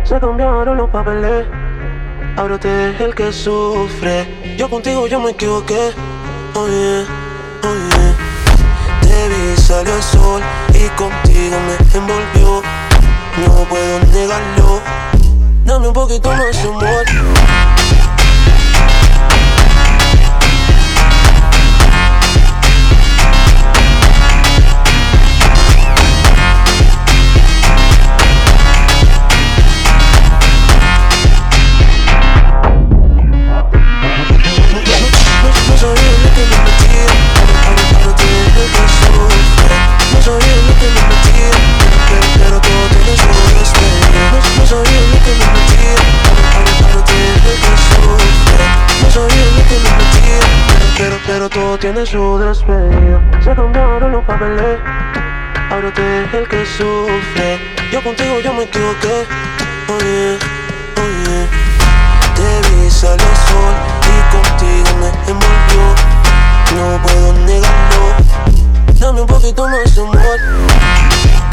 Se cambiaron los papeles, ahora usted es el que sufre. Yo contigo yo me equivoqué. Oh yeah, oh yeah. Te vi, salió el sol y contigo me envolvió. No puedo negarlo. Dame un poquito más de amor. Pero todo tiene su despedida. Se cambiaron los papeles, ahora usted es el que sufre. Yo contigo yo me equivoqué. Oh yeah, oh yeah. Te vi, salió el sol y contigo me envolvió. No puedo negarlo. Dame un poquito más de amor.